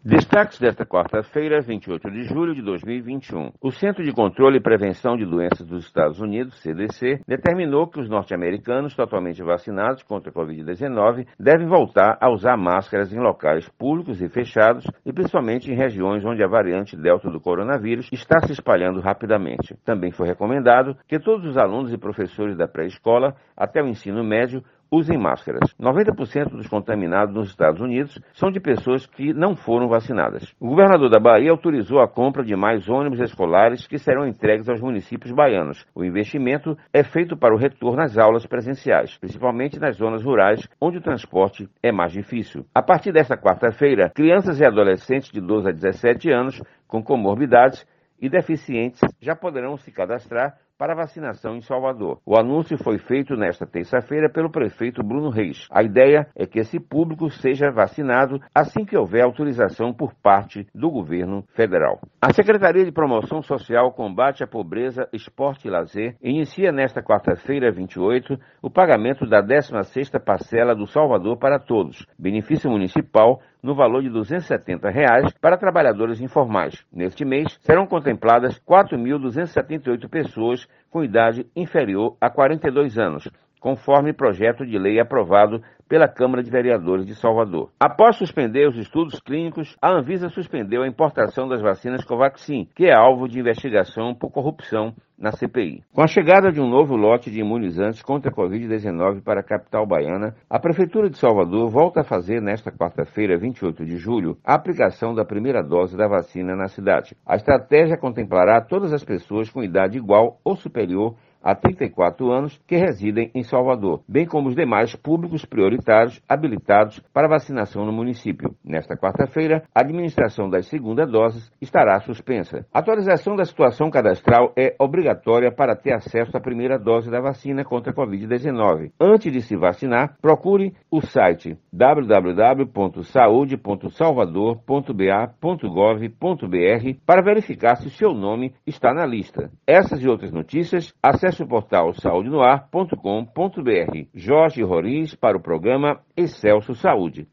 Destaques desta quarta-feira, 28 de julho de 2021. O Centro de Controle e Prevenção de Doenças dos Estados Unidos, CDC, determinou que os norte-americanos totalmente vacinados contra a Covid-19 devem voltar a usar máscaras em locais públicos e fechados, e principalmente em regiões onde a variante Delta do coronavírus está se espalhando rapidamente. Também foi recomendado que todos os alunos e professores da pré-escola até o ensino médio usem máscaras. 90% dos contaminados nos Estados Unidos são de pessoas que não foram vacinadas. O governador da Bahia autorizou a compra de mais ônibus escolares que serão entregues aos municípios baianos. O investimento é feito para o retorno às aulas presenciais, principalmente nas zonas rurais, onde o transporte é mais difícil. A partir desta quarta-feira, crianças e adolescentes de 12 a 17 anos com comorbidades e deficientes já poderão se cadastrar para vacinação em Salvador. O anúncio foi feito nesta terça-feira pelo prefeito Bruno Reis. A ideia é que esse público seja vacinado assim que houver autorização por parte do governo federal. A Secretaria de Promoção Social, Combate à Pobreza, Esporte e Lazer inicia nesta quarta-feira, 28, o pagamento da 16ª parcela do Salvador para Todos, benefício municipal no valor de R$ 270 para trabalhadores informais. Neste mês, serão contempladas 4.278 pessoas com idade inferior a 42 anos, conforme projeto de lei aprovado pela Câmara de Vereadores de Salvador. Após suspender os estudos clínicos, a Anvisa suspendeu a importação das vacinas Covaxin, que é alvo de investigação por corrupção na CPI. Com a chegada de um novo lote de imunizantes contra a Covid-19 para a capital baiana, a Prefeitura de Salvador volta a fazer nesta quarta-feira, 28 de julho, a aplicação da primeira dose da vacina na cidade. A estratégia contemplará todas as pessoas com idade igual ou superior a 34 anos que residem em Salvador, bem como os demais públicos prioritários habilitados para vacinação no município. Nesta quarta-feira, a administração das segundas doses estará suspensa. A atualização da situação cadastral é obrigatória para ter acesso à primeira dose da vacina contra a Covid-19. Antes de se vacinar, procure o site www.saude.salvador.ba.gov.br para verificar se seu nome está na lista. Essas e outras notícias, acesse o portal saudenoar.com.br. Jorge Roriz para o programa Excelsior Saúde.